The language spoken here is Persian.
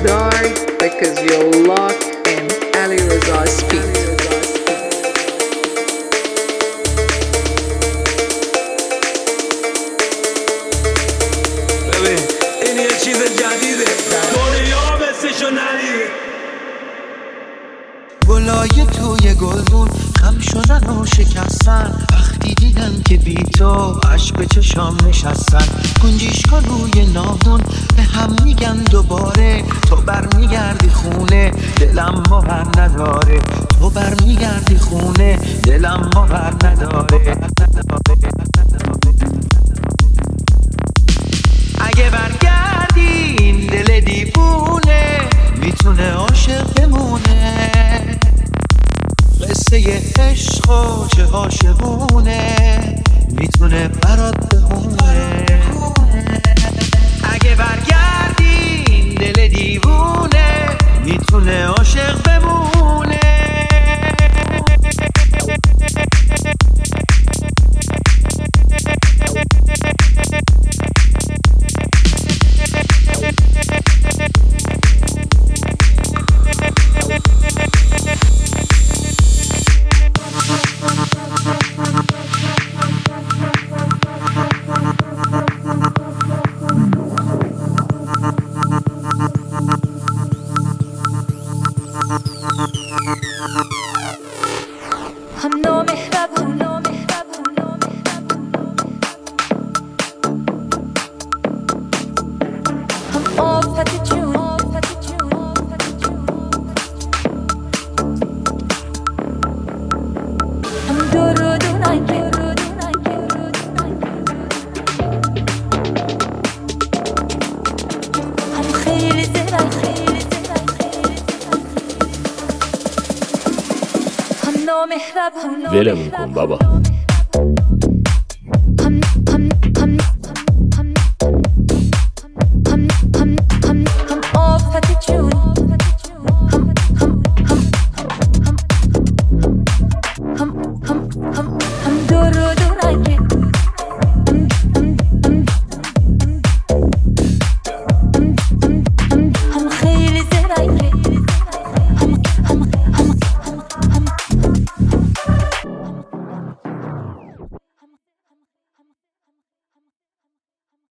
dark because you're locked in Ali Reza's beat. این یه چیز جدیده دنیا مثلشو ندیده گلای توی گلدون خم شدن و شکستن وقتی دیدن که بی تو عشق به چشام نشستن گنجیشکا روی ناخن به هم میگن دوباره تو برمیگردی خونه دلم باور نداره تو برمیگردی خونه دلم باور نداره اگه برگردی این دل دیوونه میتونه عاشق بمونه قصه عشق و چه عاشقونه میتونه برات بخونه اگه برگردی این دل دیوونه میتونه عاشق بمونه ولمون کن بابا